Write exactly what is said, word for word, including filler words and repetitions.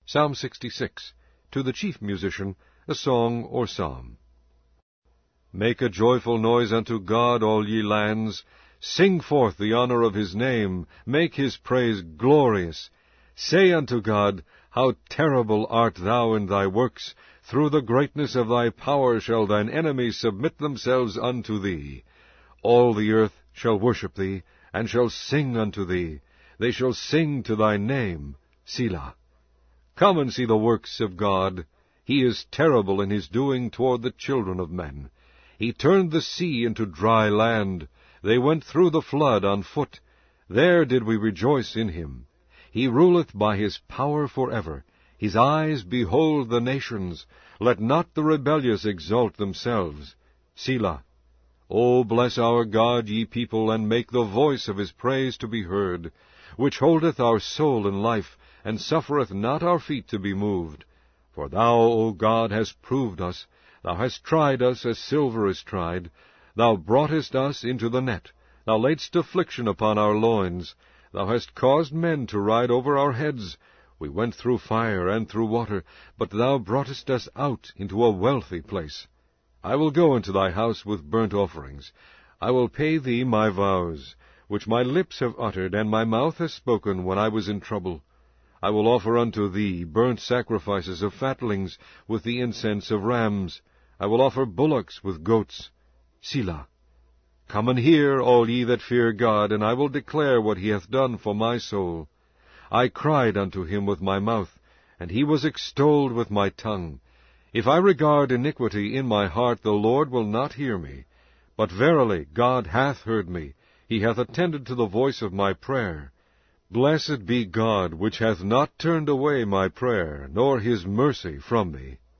Psalm sixty-six, to the chief musician, a song or psalm. Make a joyful noise unto God, all ye lands. Sing forth the honor of his name. Make his praise glorious. Say unto God, How terrible art thou in thy works! Through the greatness of thy power shall thine enemies submit themselves unto thee. All the earth shall worship thee, and shall sing unto thee. They shall sing to thy name. Selah. Come and see the works of God. He is terrible in his doing toward the children of men. He turned the sea into dry land. They went through the flood on foot. There did we rejoice in him. He ruleth by his power forever. His eyes behold the nations. Let not the rebellious exalt themselves. Selah. O bless our God, ye people, and make the voice of his praise to be heard, which holdeth our soul in life, and suffereth not our feet to be moved. For thou, O God, hast proved us. Thou hast tried us as silver is tried. Thou broughtest us into the net. Thou laidst affliction upon our loins. Thou hast caused men to ride over our heads. We went through fire and through water, but thou broughtest us out into a wealthy place. I will go into thy house with burnt offerings. I will pay thee my vows, which my lips have uttered, and my mouth has spoken when I was in trouble. I will offer unto thee burnt sacrifices of fatlings with the incense of rams. I will offer bullocks with goats. Selah. Come and hear, all ye that fear God, and I will declare what he hath done for my soul. I cried unto him with my mouth, and he was extolled with my tongue. If I regard iniquity in my heart, the Lord will not hear me. But verily God hath heard me. He hath attended to the voice of my prayer. Blessed be God, which hath not turned away my prayer, nor his mercy from me.